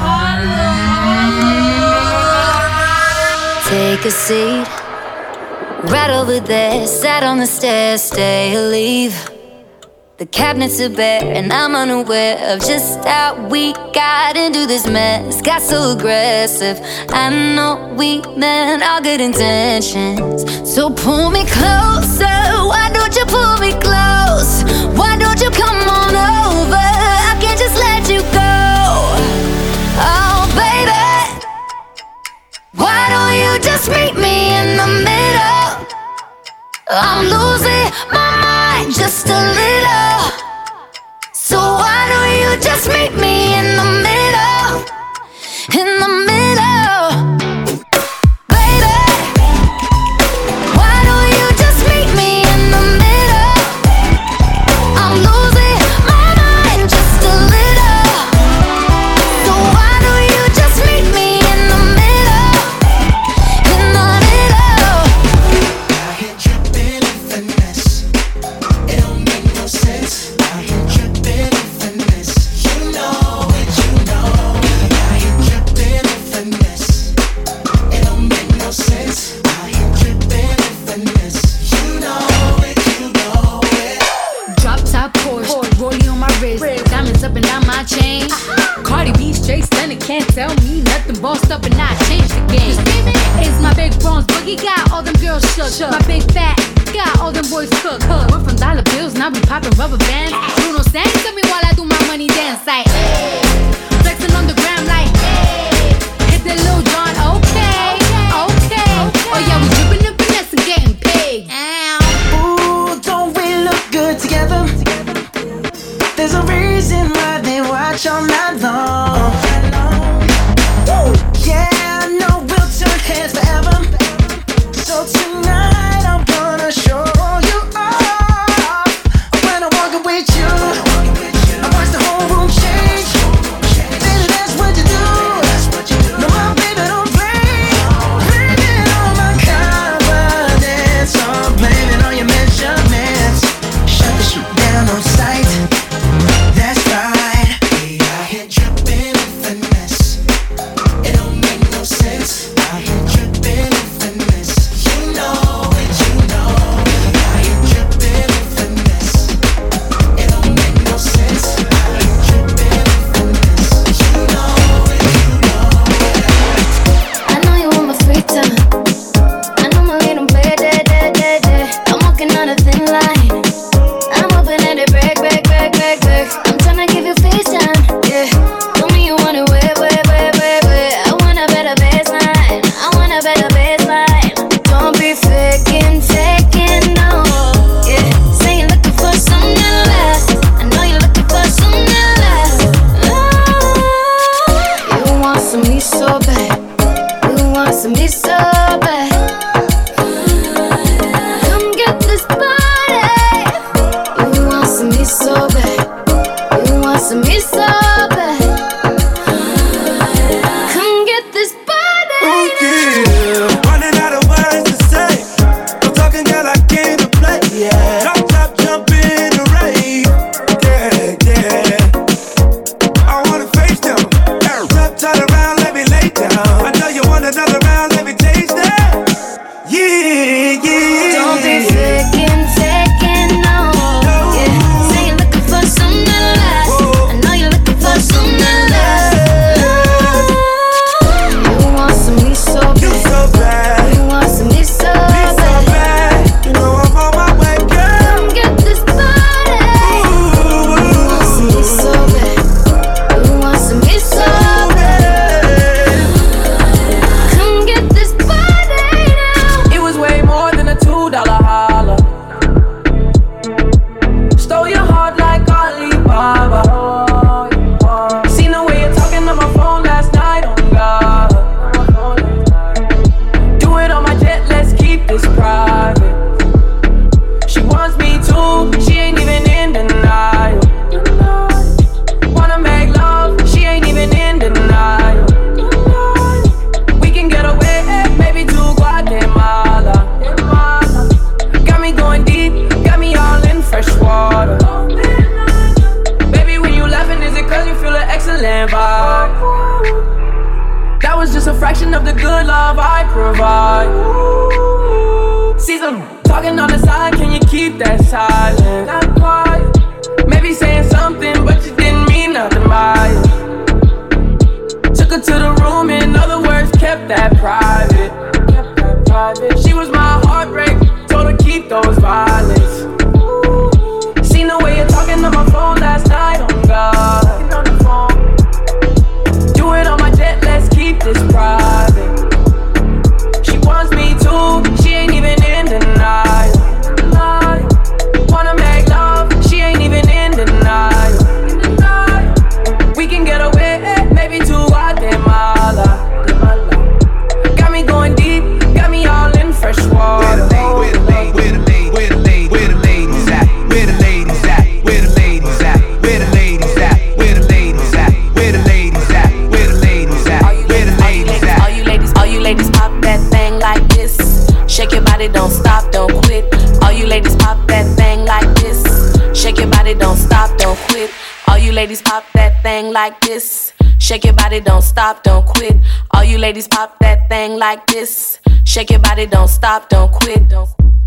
Take a seat, right over there. Sat on the stairs, stay or leave. The cabinets are bare, and I'm unaware of just how we got into this mess. Got so aggressive. I know we meant all good intentions. So pull me closer. Why don't you pull me close? Why don't you come on over? I can't just let you go. Oh, baby, why don't you just meet me in the middle? I'm losing my mind just a little. So why don't you just meet me in the middle? In the middle, baby. Why don't you just meet me in the middle? I'm losing my mind just a little. So why don't you just meet me in the middle? In the middle. I hit tripping and finesse. It don't make no sense. I hit tripping and finesse. You know it, you know it. I hit tripping and finesse. It don't make no sense. I hit tripping and finesse. You know it, you know it. Drop top Porsche, rollie on my wrist, diamonds up and down my chain. Cardi B straight stunning, can't tell me nothing. Bossed up and I changed the game. It's my big bronze boogie got all them girls shook. My big fat got all them boys cook. We're from dollar bills, now we popping rubber bands. Bruno sang to me while I do my money dance. Like, hey, flexing on the gram like, hey, hit the Lil Jon, okay, okay. Oh yeah, we dripping and finesse and getting paid. Ooh, don't we look good together? There's a reason why they watch all night long. Woo. Yeah, I know we'll turn heads forever. So tonight I'm gonna show you off. When I'm walking with you, I watch the whole room change. Baby, that's what you do. No, my baby don't play. Blaming on my confidence, or blaming on your measurements. Shut the shit down on sight. That's right. Hey, I hit dripping in finesse. It don't make no sense. I hit dripping in finesse. You know it, you know. I hit dripping in finesse. It don't make no sense. I hit dripping in finesse. You know it, you know. I know you want my free time. I know my little bed, day, day, day, day. I'm walking on a thin line. I'm hoping that it break, break, break, break, break. I'm tryna give you FaceTime, yeah. Tell me you want it, wait, wait, wait, wait, wait. I want a better baseline. I want a better baseline. Don't be faking, faking, no. Yeah, say you're looking for something that lasts. I know you're looking for something that lasts. Ah, you want some me so bad. You want some me so bad. Come get this body. You want some me so bad. You want some me so bad. Come get this body. Yeah, running out of words to say. I'm talking girl, I came to play. Yeah, drop top, jump in the rain. Yeah, yeah. I wanna face them. Top, turn around, let me lay down. I know you want another round, let me taste that. Yeah, yeah. Don't be faking, faking, no. Yeah, say you're looking for something that lasts. I know you're looking for something that lasts. You want some me so bad. You so bad. You want some me so Me so bad. bad. You know I'm on my way, girl. Come get this body. You want some me so bad. You want some me so bad. Come get this body now. It was way more than a two dollar holler. Stole your heart like Alibaba. Seen the way you're talking on my phone last night, oh God. Do it on my jet, let's keep this private. She wants me too, she ain't even in denial. Wanna make love, she ain't even in denial. We can get away, maybe to Guatemala. Got me going deep, got me all in fresh water. Baby, when you laughing, is it cause you feel an excellent vibe? That was just a fraction of the good love I provide. See some talking on the side, can you keep that silent? Not quiet. Maybe saying something, but you didn't mean nothing by it. Took her to the room, in other words, kept that private. Kept that private. She was my heartbreak, told her keep those violets. Seen the way you're talking on my phone last night, oh God. Do it on my jet, let's keep this private. She wants me too, she ain't even in denial. Wanna make love, she ain't even in denial. We can get away, maybe to Guatemala. Got me going deep, got me all in fresh water. Where the ladies, where the ladies, where the ladies, where the ladies at? Where the ladies at? Where the ladies at? Where the ladies at? Where the ladies at? Where the ladies at? Where the ladies at? Where the ladies at? All you ladies, all you ladies pop that thing like this. Shake your body, don't stop, don't quit. All you ladies pop that thing like this. Shake your body, don't stop, don't quit. All you ladies pop that thing like this. Shake your body, don't stop, don't quit. All you ladies pop that thing like this. Shake your body, don't stop, don't quit. Don't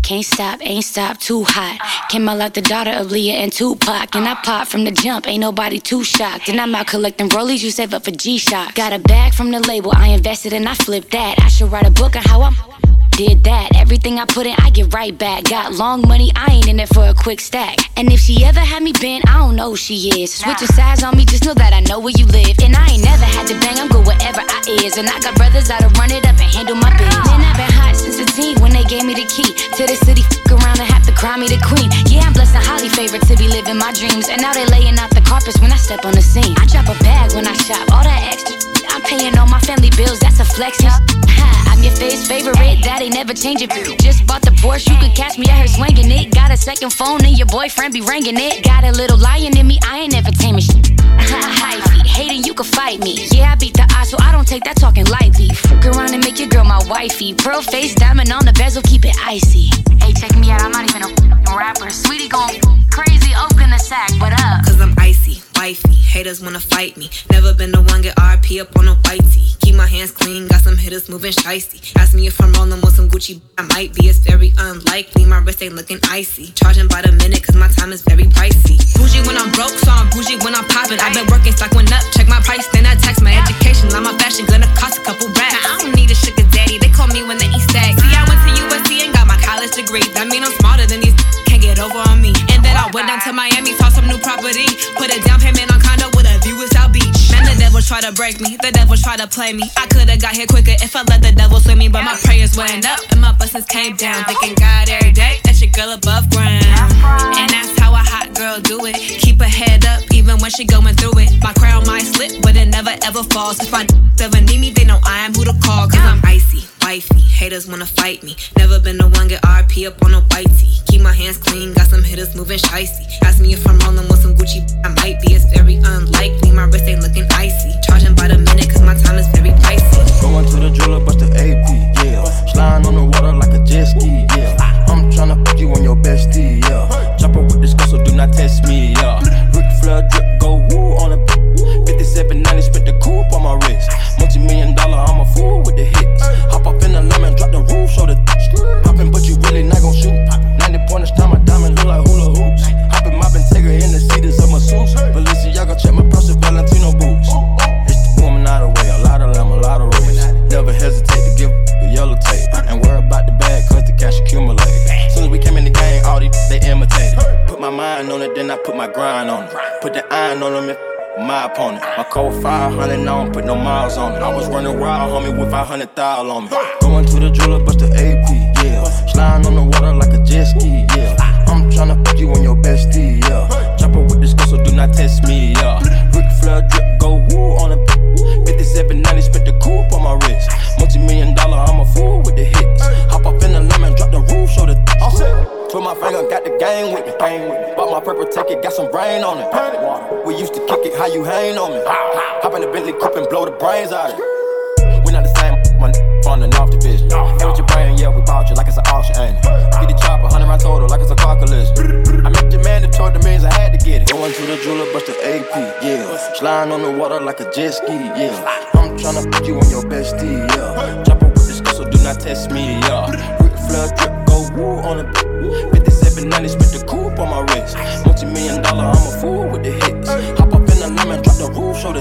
Can't stop, ain't stop, too hot. Came out like the daughter of Leah and Tupac. And I pop from the jump, ain't nobody too shocked. And I'm out collecting rollies, you save up for G-Shock. Got a bag from the label, I invested and I flipped that. I should write a book on how I'm did that. Everything I put in, I get right back. Got long money, I ain't in it for a quick stack. And if she ever had me bent, I don't know who she is. Switching sides on me, just know that I know where you live. And I ain't never had to bang, I'm good wherever I is. And I got brothers that'll run it up and handle my biz. Man, I've been hot since a teen when they gave me the key to the city, f*** around and have to cry me the queen. Yeah, I'm blessed and highly favored to be living my dreams. And now they laying out the carpets when I step on the scene. I drop a bag when I shop, all that extra I'm paying all my family bills, that's a flex. I'm your face favorite, daddy never change it. Just bought the Porsche, you could catch me out here swinging it. Got a second phone and your boyfriend be ringing it. Got a little lion in me, I ain't never taming shit. Hyphy, hating you could fight me. Yeah, I beat the odds, so I don't take that talking lightly. Fuck around and make your girl my wifey. Pearl face, diamond on the bezel, keep it icy. Hey, check me out, I'm not even a rapper. Sweetie gon' crazy, open the sack, what up? Cause I'm icy, wifey, haters wanna fight me. Never been the one get R P up on a white tee. Keep my hands clean, got some hitters moving shiesty. Ask me if I'm rolling with some Gucci, I might be, it's very unlikely. My wrist ain't looking icy. Charging by the minute cause my time is very pricey. Bougie when I'm broke, so I'm bougie when I'm popping. I've been working, stock went up, check my price, then I text my education. Like my fashion gonna cost a couple racks. I don't need a sugar daddy, they call me when they eat stacks. See, I went to U S C and got my college degree. That mean I'm smarter than these can't get over on me. And then I went down to Miami, saw some new property. Put a down payment on condo with a view of South Beach. Man, the devil try to break me, the devil try to play me. I could've got here quicker if I let the devil swim me. But my prayers went up and my blessings came down. Thanking God every day, that your girl above ground. And that's how a hot girl do it. Keep her head up even when she going through it. My crown might slip, but it never ever falls. If my ever need me, they know I am who to call. Cause I'm icy, wifey, haters wanna fight me. Never been the one get R P up on a white tee. Keep my hands clean, got some hitters moving shiesty. Ask me if I'm rolling with some Gucci, I might be, it's very unlikely. My wrist ain't looking icy. Charging by the minute cause my time is very pricey. Going to the jeweler, bust the A P, yeah. Sliding on the water like a jet ski, yeah. I'm tryna put you on your bestie, yeah. Chopper with this girl, so do not test me, yeah. Ric Flair drip, go woo on the fifty-seven ninety, spent the coupe on my wrist. Multi-million dollar, I'm a fool with the hits. Hop up in the lemon, drop the roof, show the poppin', but you really not gon' shoot. ninety pointers, time my diamond look like hula hoops. Hoppin', moppin', take her in the seats of my suits. Balenciaga, check my purse, Valentino boots. It's the woman out of way, a lot of them, a lot of race. Never hesitate to give the yellow tape. And worry about the bag, cause the cash accumulate. Soon as we came in the game, all these they imitated. Put my mind on it, then I put my grind on it. Put the iron on them if my opponent. My code five hundred, I don't put no miles on it. I was running wild, homie, with five hundred thousand on me. Going to the jeweler, bust the A P, yeah. Sliding on the water like a jet ski, yeah. I'm tryna put you on your bestie, yeah. Chopper with this girl, so do not test me, yeah. Ric Flair drip, go woo on the fifty-seven ninety, spent the coupe on my wrist. Multi-million dollar, I'm a fool with the hits. Hop up in the lemon, drop the roof, show the all set. Put my finger, got the game with me. Bought my purple ticket, got some rain on it. We used to kick it, how you hang on me. Hop in the Bentley coupe and blow the brains out of it. We not the same, my from the North Division. Hey, with your brain, yeah, we bought you like it's an auction, ain't it? Get the chopper, hundred round total, like it's a car collision. I met your man that told the means I had to get it. Going to the jeweler, bust the A P, yeah. Sliding on the water like a jet ski, yeah. I'm tryna put you on your bestie, yeah. Chopper with this girl, so do not test me, yeah. Ric Flair drip, go woo on the fifty-seven ninety, spent the coupe on my wrist. Multi-million dollar, I'm a fool with the hits. Hop up in the lemon, drop the roof, show the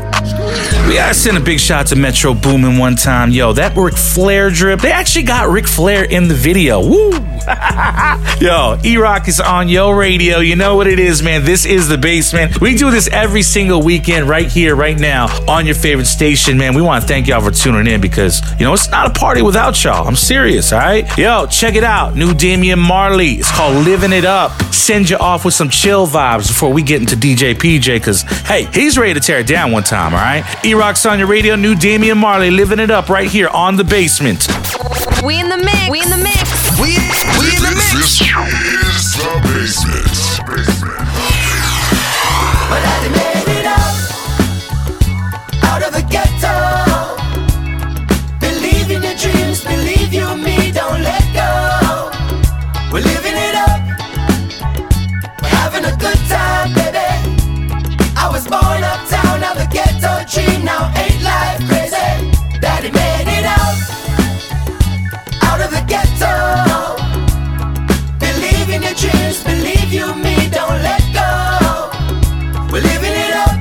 We gotta send a big shout to Metro Boomin one time. Yo, that Ric Flair drip, they actually got Ric Flair in the video. Woo! Yo, E-Rock is on your radio. You know what it is, man. This is The Basement. We do this every single weekend right here, right now, on your favorite station, man. We want to thank y'all for tuning in because, you know, it's not a party without y'all. I'm serious, all right? Yo, check it out. New Damian Marley. It's called Living It Up. Send you off with some chill vibes before we get into D J P J because, hey, he's ready to tear it down one time, all right? E-Rock's on your radio. New Damian Marley. Living It Up right here on The Basement. We in the mix. We in the mix. We, we in the mix. This is The Basement. My daddy made it up out of the ghetto. Believe in your dreams, believe you and me, don't let go. We're living it up, we're having a good time, baby. I was born uptown, now the ghetto dream, now ain't life crazy. Daddy made it out out of the ghetto. dreams, believe you me, don't let go. We're living it up,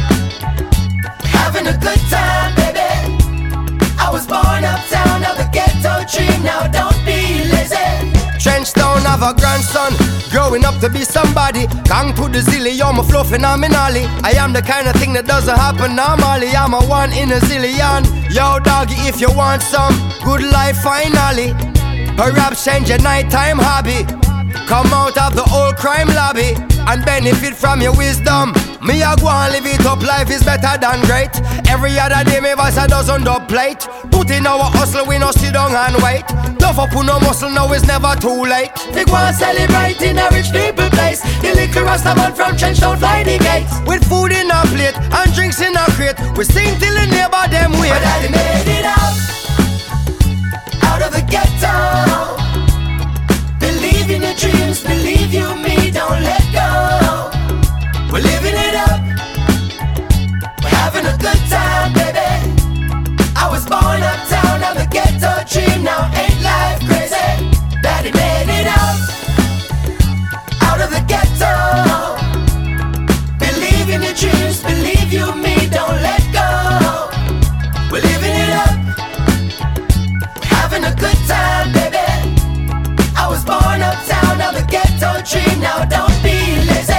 having a good time, baby. I was born uptown, now the ghetto dream, now don't be lazy. Trenchtown have a grandson, growing up to be somebody. Gang to the zilly, I'm a flow phenomenally. I am the kind of thing that doesn't happen normally. I'm a one in a zillion. Yo doggy, if you want some good life finally, perhaps change your nighttime hobby. Come out of the old crime lobby and benefit from your wisdom. Me a go and live it up, life is better than great. Every other day me voice a dozen dub plate. Put in our hustle, we no sit down and wait. Tough up on no muscle, now it's never too late. They go and celebrate in a rich people place. The liquor rasta man from Trenchtown fly the gates. With food in a plate and drinks in a crate, we sing till the neighbor them wait. My daddy made it out, out of the ghetto. Believe in your dreams, believe you me, don't let go. We're living it up, we're having a good time, baby. I was born uptown, now the ghetto dream, now ain't life crazy. Daddy made it out, out of the ghetto. Believe in your dreams, believe you me, don't let go. We're living it up, we're having a good time, baby. I was born uptown, now the ghetto dream, now don't be lazy.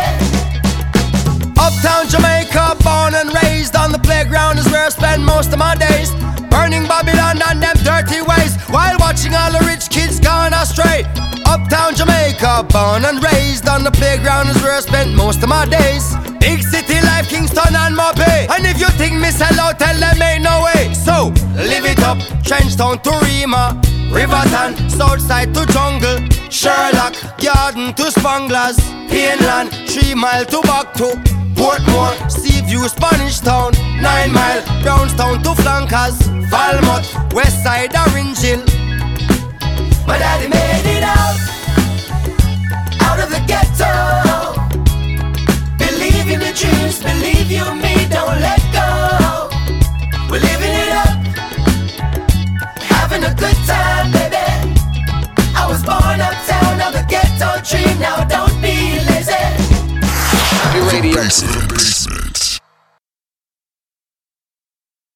Uptown Jamaica, born and raised on the playground is where I spend most of my days. Burning Babylon and them dirty ways, while watching all the rich kids gone astray. Uptown Jamaica, born and raised on the playground is where I spent most of my days. Big city life, Kingston and Mopey. And if you think me sell out, tell them ain't no way. So, live it up, Trenchtown to Rima, Riverton, Southside to Jungle, Sherlock, Garden to Spanglers, Pineland, Three Mile to Backto, Portmore, Seaview, Spanish Town, Nine Mile, Brownstown to Flankers, Falmouth, Westside, Orange Hill. My daddy made it out, out of the ghetto. Believe in your dreams, believe you me, don't let go. We're living it up, having a good time, baby. I was born uptown, now the ghetto dream, now don't be lazy. Radio.